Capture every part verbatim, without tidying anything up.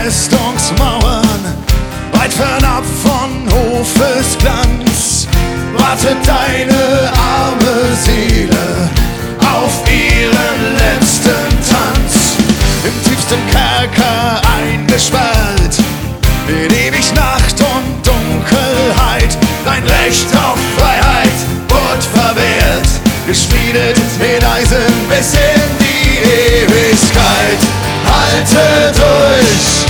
Festungsmauern, weit fernab von Hofes Glanz, wartet deine arme Seele auf ihren letzten Tanz. Im tiefsten Kerker eingesperrt, in ewig Nacht und Dunkelheit, dein Recht auf Freiheit wird verwehrt, geschmiedet in Eisen bis in die Ewigkeit. Halte durch,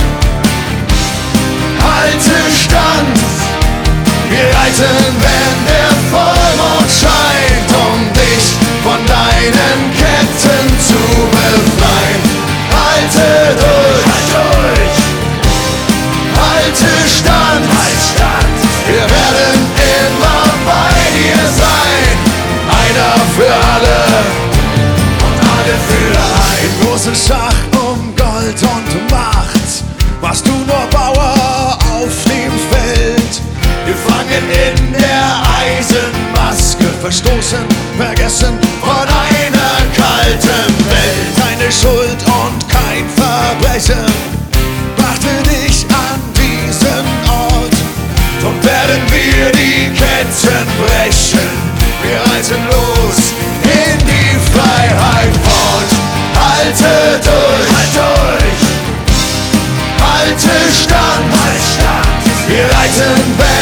halte stand, wir reiten, wenn der Vollmond scheint, um dich von deinen Ketten zu befreien. Halte durch, halt durch, halte stand, halt stand, wir werden immer bei dir sein, einer für alle und alle für ein. Im großen Schach um Gold und Macht warst du nur Bauer auf dem Feld, gefangen in der Eisenmaske, verstoßen, vergessen von einer kalten Welt. Deine Schuld und kein Verbrechen brachte dich an diesen Ort, und werden wir die Ketten brechen, wir reiten los in die Freiheit fort. Halte durch, halt durch, halte stand, halt stand, wir reiten weg.